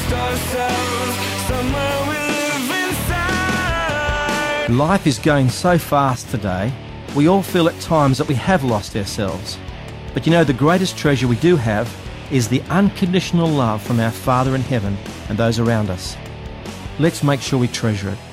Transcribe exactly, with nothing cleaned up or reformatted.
lost ourselves, somewhere we live inside. Life is going so fast today, we all feel at times that we have lost ourselves. But you know, the greatest treasure we do have is the unconditional love from our Father in heaven and those around us. Let's make sure we treasure it.